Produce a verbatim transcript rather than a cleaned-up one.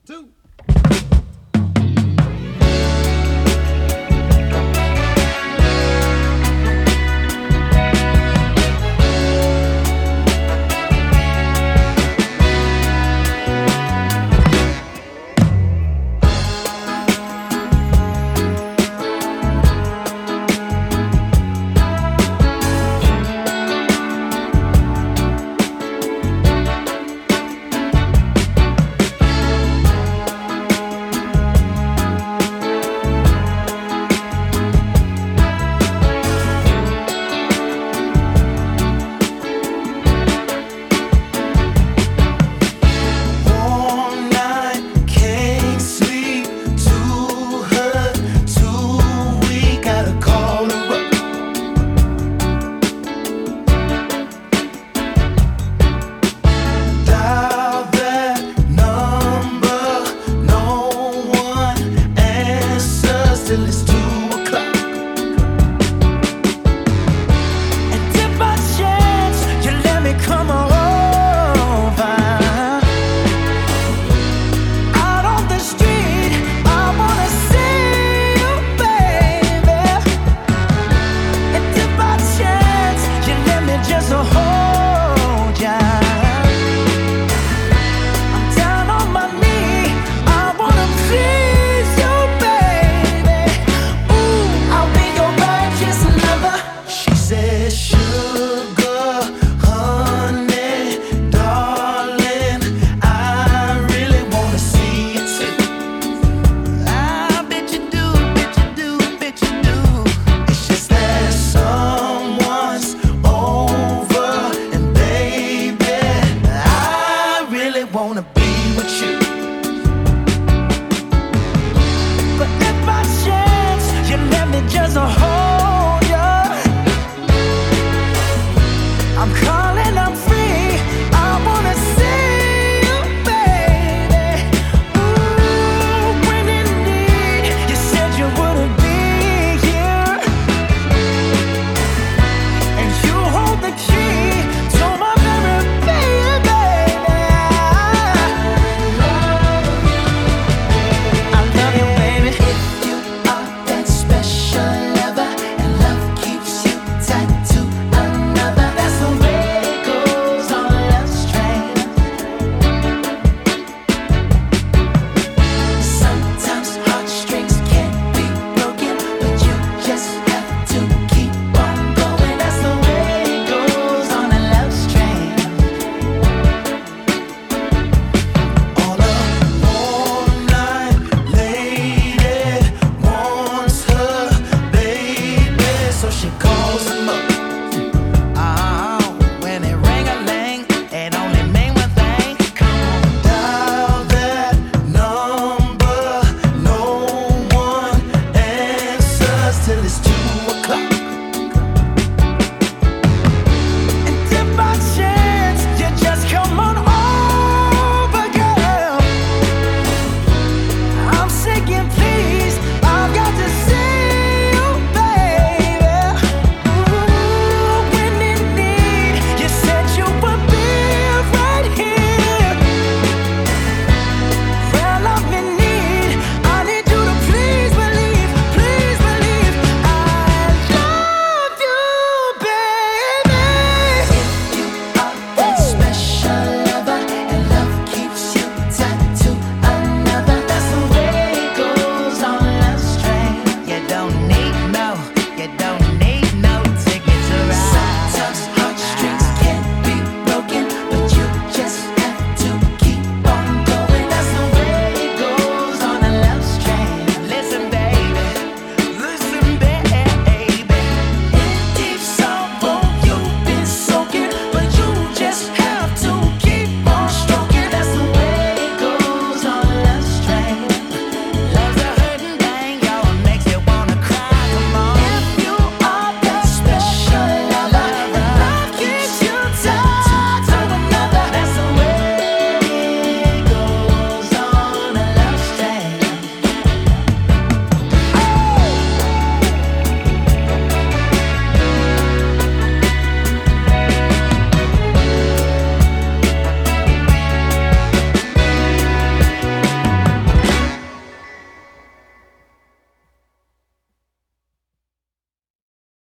two. Till it's two o'clock. And if by chance you let me come over out on the street, I wanna see you, baby. And if by chance you let me just hold ya, I'm down on my knee, I wanna please you, baby. Sugar, honey, darling, I really wanna see you too. I bet you do, bet you do, bet you do. It's just that someone's over, and baby, I really wanna be with you. But if by chance you let me just